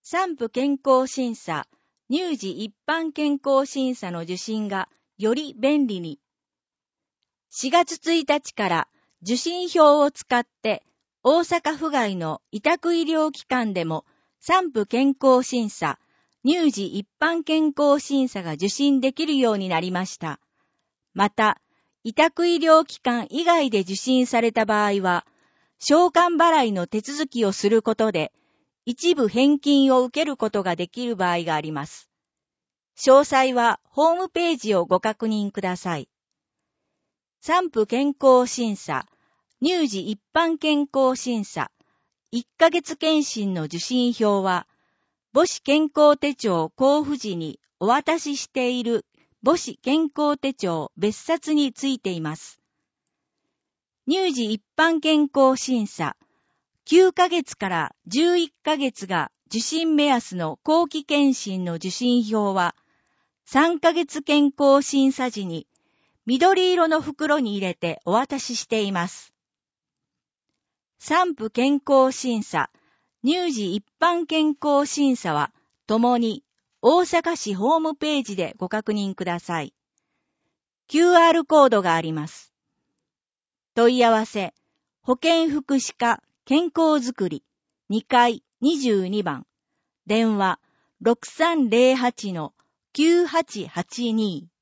産婦健康審査、乳児一般健康審査の受診がより便利に。4月1日から受診票を使って大阪府外の委託医療機関でも産婦健康審査、乳児一般健康審査が受診できるようになりました。また、委託医療機関以外で受診された場合は、償還払いの手続きをすることで、一部返金を受けることができる場合があります。詳細はホームページをご確認ください。産婦健康審査、乳児一般健康審査、1ヶ月検診の受診票は、母子健康手帳交付時にお渡ししている母子健康手帳別冊についています。乳児一般健康審査、9ヶ月から11ヶ月が受診目安の後期検診の受診票は、3ヶ月健康審査時に緑色の袋に入れてお渡ししています。産婦健康審査、乳児一般健康審査は、ともに大阪市ホームページでご確認ください。QR コードがあります。問い合わせ、保健福祉課健康づくり2階22番、電話 6308-9882